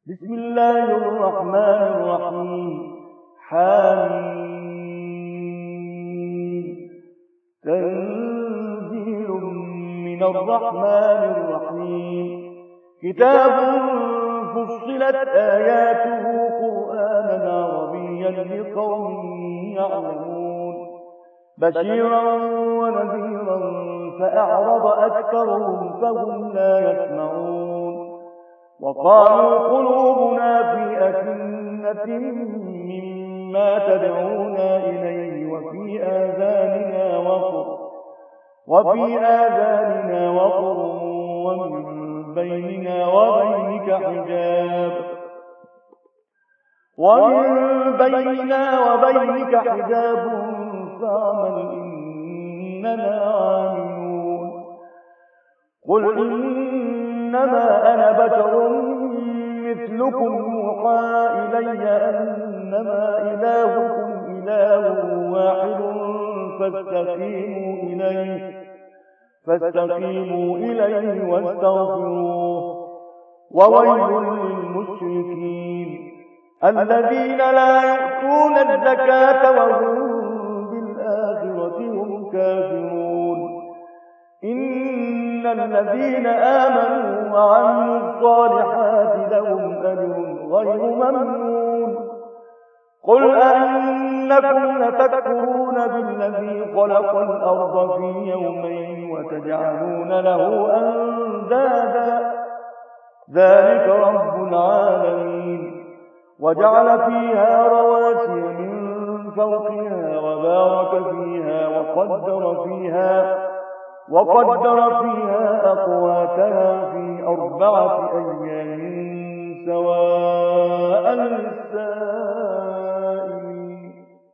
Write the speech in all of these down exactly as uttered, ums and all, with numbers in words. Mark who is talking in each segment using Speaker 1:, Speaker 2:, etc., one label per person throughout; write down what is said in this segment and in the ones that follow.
Speaker 1: بسم الله الرحمن الرحيم. حميم. تنزيل من الرحمن الرحيم. كتاب فصلت آياته قرآنا عربيا لقوم يعلمون بشيرا ونذيرا فأعرض أكثرهم فهم لا يسمعون. وقالوا قلوبنا في أكنة مما تدعونا إليه وفي آذاننا وقر وفي آذاننا وقر ومن بيننا وبينك حجاب ومن بيننا وبينك حجاب فاعمل إننا عاملون. قل إنما أنا بشر مثلكم يوحى إلي أنما إلهكم إله واحد فاستقيموا إليه فاستقيموا إليه واستغفروه. وويل للمشركين الذين لا يؤتون الزكاة وهم بالآخرة هم كافرون. إن الذين آمنوا وعملوا الصالحات لهم أجر غير ممنون. قل أئنكم لتكفرون بالذي خلق الأرض في يومين وتجعلون له أندادا ذلك رب العالمين. وجعل فيها رواسي من فوقها وبارك فيها وقدر فيها وقدر فيها أقواتها في أربعة أيام سواء للسائلين.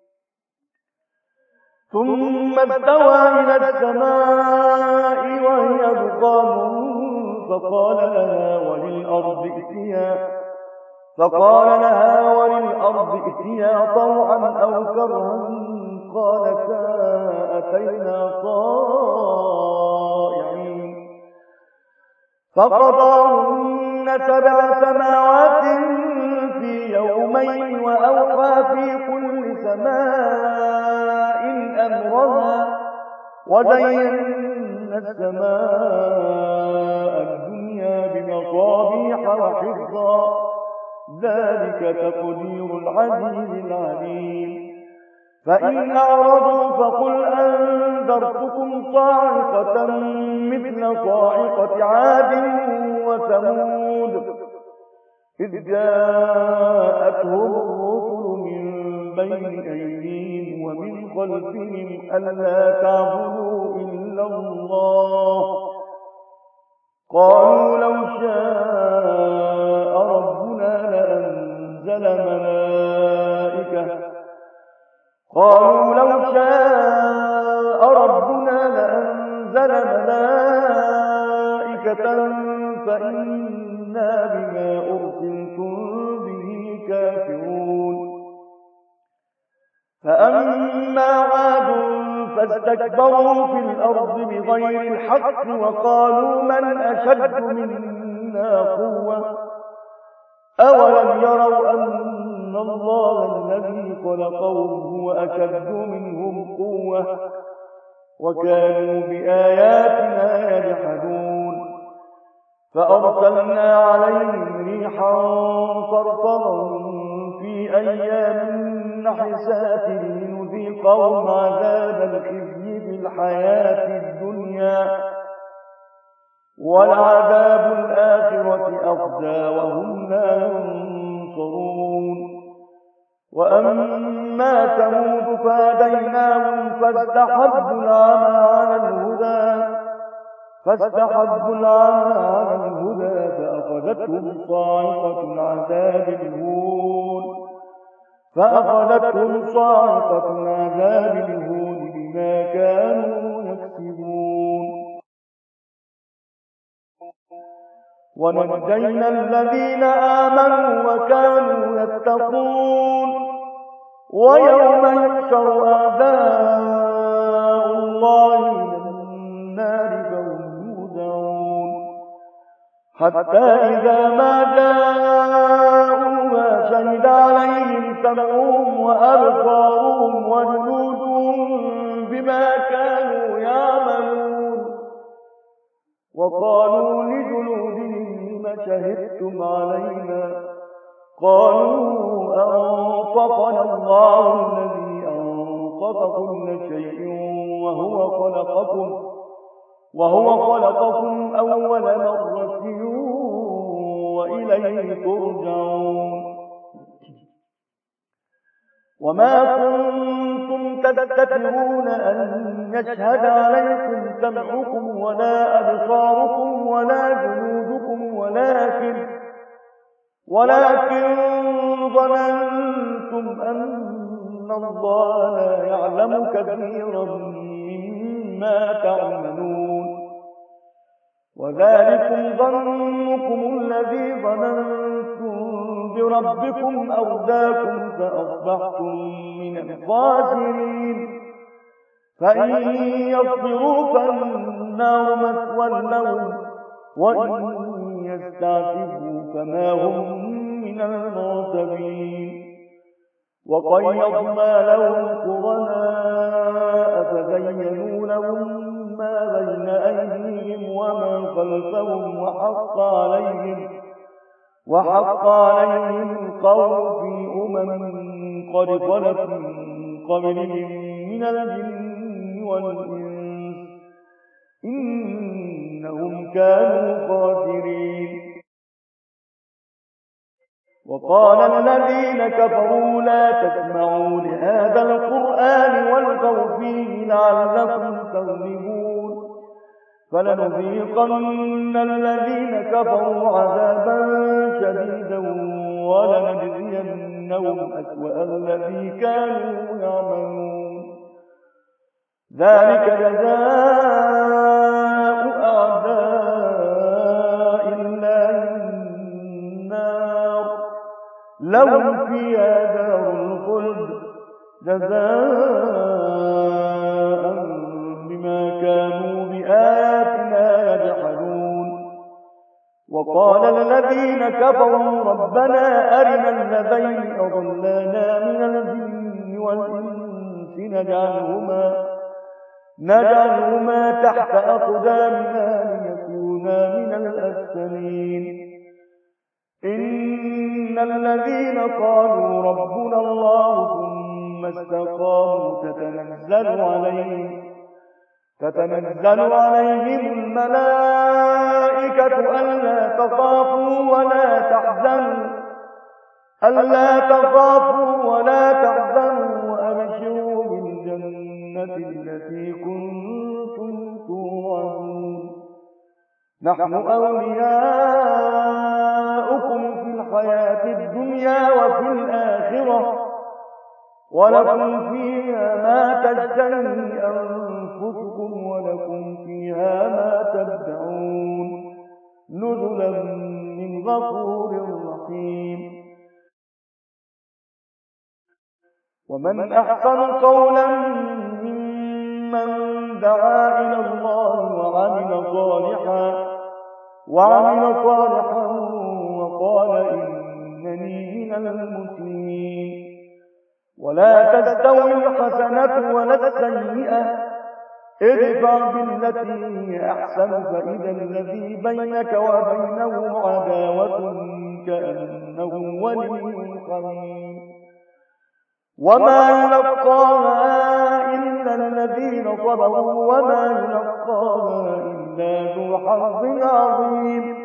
Speaker 1: ثم استوى إلى السماء وهي دخان فقال لها وللأرض ائتيا فقال لها وللأرض ائتيا طوعا أو كرها قالتا أتينا طائعين. فقضاهن سبع سماوات في يومين وأوحى في كل سماء أمرها وزينا السماء الدنيا بمصابيح وحفظا ذلك تقدير العزيز العليم. فإن أعرضوا فقل أنذرتكم صاعقة مثل صاعقة عاد وثمود إذ جاءتهم الرسل من بين أيديهم ومن خلفهم ألا تعبدوا إلا الله قالوا لو شاء ربنا لأنزل ملائكة قالوا لو شاء ربنا لأنزل ملائكة فإنا بما أرسلتم به كافرون. فأما عاد فاستكبروا في الأرض بغير الحق وقالوا من أشد منا قوة أولم يروا أن الله الذي خلقهم هو أشد منهم قوة وكانوا بآياتنا يجحدون. فأرسلنا عليهم ريحا صرصرا في أيام نحسات لنذيقهم عذاب الخزي في الحياة الدنيا ولعذاب الآخرة أخزى وهم لا ينصرون. وأما ثمود فهديناهم فاستحبوا العمى على الهدى فاستحبوا العمى على الهدى فأخذتهم صاعقة العذاب الهون فأخذتهم صاعقة العذاب الهون بما كانوا يكسبون. ونجينا الذين آمنوا وكانوا يتقون. ويوم يحشر أعداء الله إلى النار فهم يوزعون حتى إذا ما جاء سمعهم وأبصارهم وجلودهم بما كانوا يعملون. وقالوا لجلودهم لم شهدتم علينا؟ قالوا أنطقنا الله الذي أنطق كل شيء وهو خلقكم وهو خلقكم أول مرة وإليه ترجعون. وما كنتم تستترون أن يشهد عليكم سمعكم ولا أبصاركم ولا جلودكم ولكن ولكن ظننتم أن الله لا يعلم كثيرا مما تعملون. وذلكم ظنكم الذي ظننتم بربكم أرداكم فأصبحتم من الخاسرين. فإن يصبروا فالنار مثوى لهم وإن يستعتبوا فما هم من المعتبين. وقيضنا لهم قرناء فزينوا لهم ما بين أيديهم وما خلفهم وحق عليهم وحق عليهم القول في أمم قد خلت من قبلهم من الجن والإنس إنهم كانوا خاسرين. وقال الذين كفروا لا تسمعوا لهذا القرآن والغوا فيه لعلكم تغلبون. فلنذيقن الذين كفروا عذابا شديدا ولنجزينهم أسوأ الذي كانوا يعملون. ذلك جزاء أعداء الله النار لهم فيها دار الخلد جزاء بما كانوا بآياتنا يجحدون. وقال الذين كفروا ربنا أرنا الذين أضلانا من الجن والإنس نجعلهما نجعلهما تحت أقدامنا ليكونا من الأسفلين. إن الذين قالوا ربنا الله ثم استقاموا تتنزل عليهم تتنزل عليهم الملائكة ألا تخافوا ولا تحزنوا ألا تخافوا ولا تحزنوا وأبشروا بالجنة التي كنتم توعدون. نحن أولياؤكم في الحياة الدنيا وفي الآخرة ولكم فيها ما تشتهي أنفسكم ولكم فيها ما تدعون نزلا من غفور رحيم. ومن أحسن قولا ممن دعا إلى الله وعمل صالحا وعمل صالحا وقال إنني من المسلمين. ولا تستوي الحسنة ولا السيئة ادفع بالتي هي أحسن فإذا الذي بينك وبينه عداوة كأنه ولي حميم. وما يلقاها إلا الذين صبروا وما يلقاها إلا ذو حظ عظيم.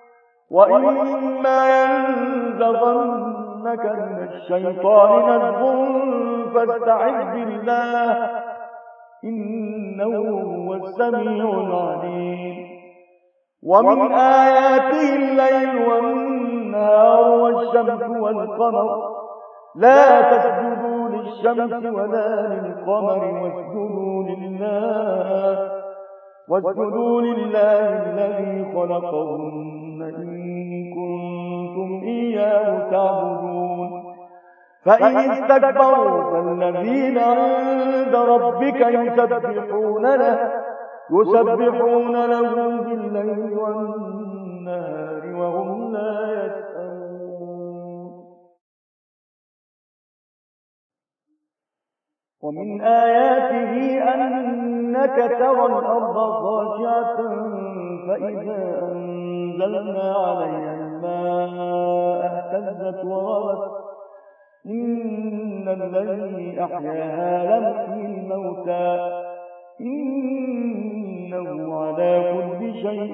Speaker 1: وإما ينزغنك من الشيطان نزغ فاستعذ بالله إنه هو السميع العليم. ومن آياته الليل والنهار والشمس والقمر لا تسجدوا للشمس ولا للقمر واسجدوا لله واسجدوا لله الذي خلقهن إن كنتم إياه تعبدون. فإن استكبروا فالذين عند ربك يسبحون له يسبحون له بالليل والنهار وهم لا يسأمون. ومن آياته أنك ترى الأرض خاشعة فإذا أنزلنا عليها الماء اهتزت وربت إن الذي أحياها لمحيي الموتى إنه على كل شيء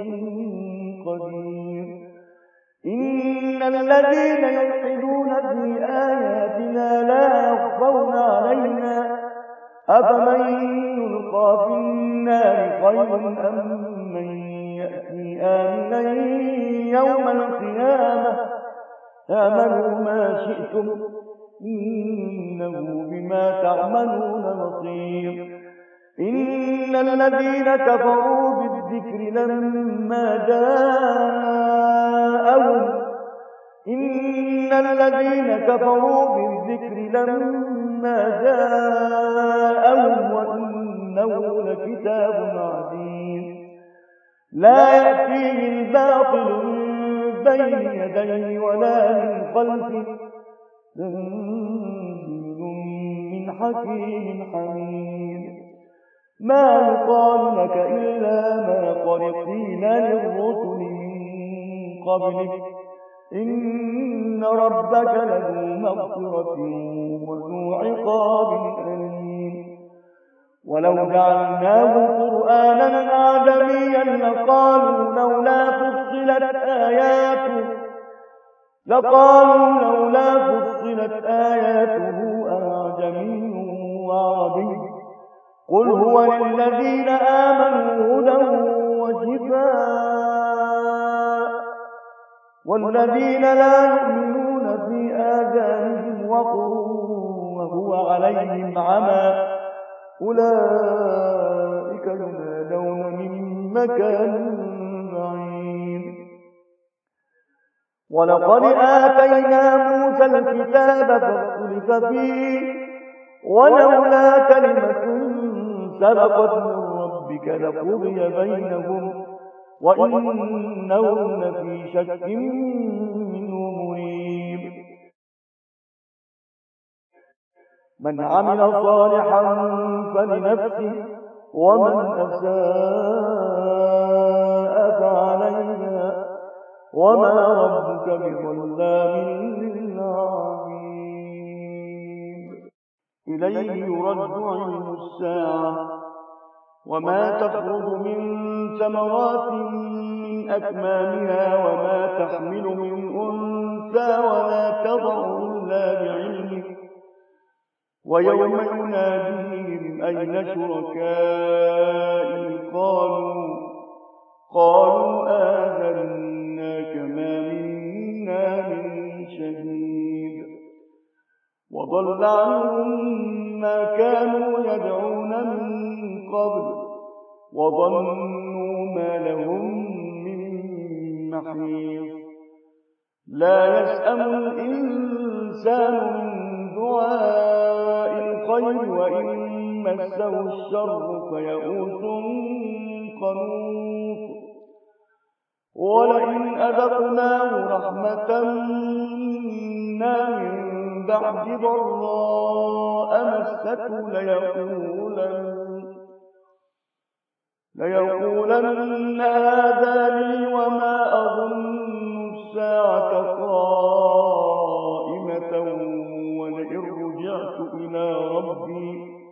Speaker 1: قدير إن الذين يلحدون في آياتنا لا يخفون علينا أفمن يلقى في النار خير أم من يأتي آمنا يوم القيامة اعملوا ما شئتم إنه بما تعملون بصير إن الذين كفروا بالذكر لما جاءهم إن الذين كفروا بالذكر لما جاءهم وإنه لكتاب عزيز لا يأتيه الباطل من بين يديه ولا من خلفه تنزيل من حكيم حميد ما يقال لك إلا ما قد قيل للرسل من قبلك إن ربك لذو مغفرة وذو عقاب أليم ولو جعلناه قرآنا أعجميا لقالوا لولا فصلت آياته لقالوا لولا فصلت آياته أعجمي وعربي قل هو للذين آمنوا هدى وشفاء والذين لا يؤمنون في آذانهم وقر وهو عليهم عمى أولئك ينادون من مكان بعيد ولقد آتينا موسى الكتاب فاختلف فيه ولولا كلمة سبقت من ربك لقضي بينهم وإنهم لفي شك منه مريب من عمل صالحا فلنفسه ومن أساء فعليها وما ربك بظلام للعبيد إليه يرد علم الساعة وما تخرج من ثمرات من أكمامها وما تحمل من أنثى ولا تضع إلا بعلمه ويوم يناديهم أين شركائي قالوا قالوا آذناك ما منا من شهيد وضل عنهم ما كانوا يدعون من قبل وظنوا ما لهم من محيص لا يسأم الإنسان من دعاء الخير وإن مسه الشر فيئوس قنوط ولئن أذقناه رحمة منا من بعد ضراء مسته ليقولن ليقولن هذا لي وما أظن الساعة قائمة ولئن رجعت إلى ربي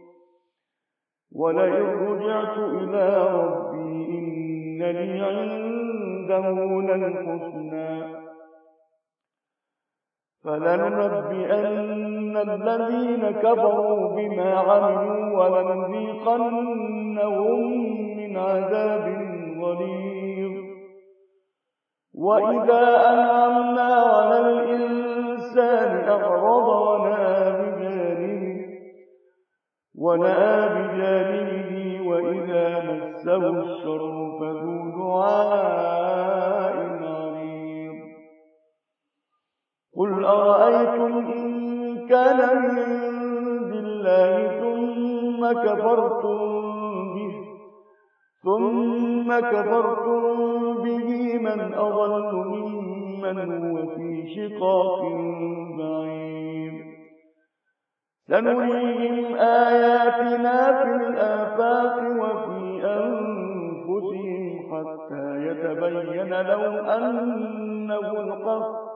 Speaker 1: ولئن رجعت إلى ربي إن لي عنده للحسنى فلننبئن الذين كفروا بما عملوا ولنذيقنهم من عذاب غليظ وإذا أنعمنا على الإنسان أعرض ونأى بجانبه ونأى بجانبه وإذا مسه الشر فذو دعاء عريض قل أرأيتم إن كان من عند الله ثم كفرتم به ثم كفرتم به من أضل ممن هو في شقاق بعيد سنريهم آياتنا في الآفاق وفي أنفسهم حتى يتبين لهم أنه الحق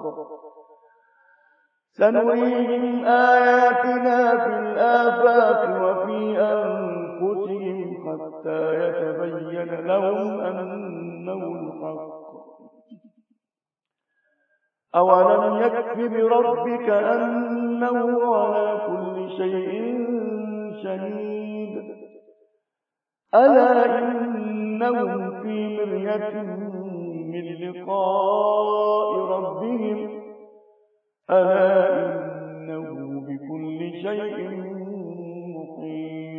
Speaker 1: سنريهم آياتنا في الآفاق وفي أنفسهم حتى يتبين لهم أنه الحق أولم يكف بربك أنه على كل شيء شهيد ألا إنهم في مرية من لقاء ربهم ألا إنه بكل شيء محيط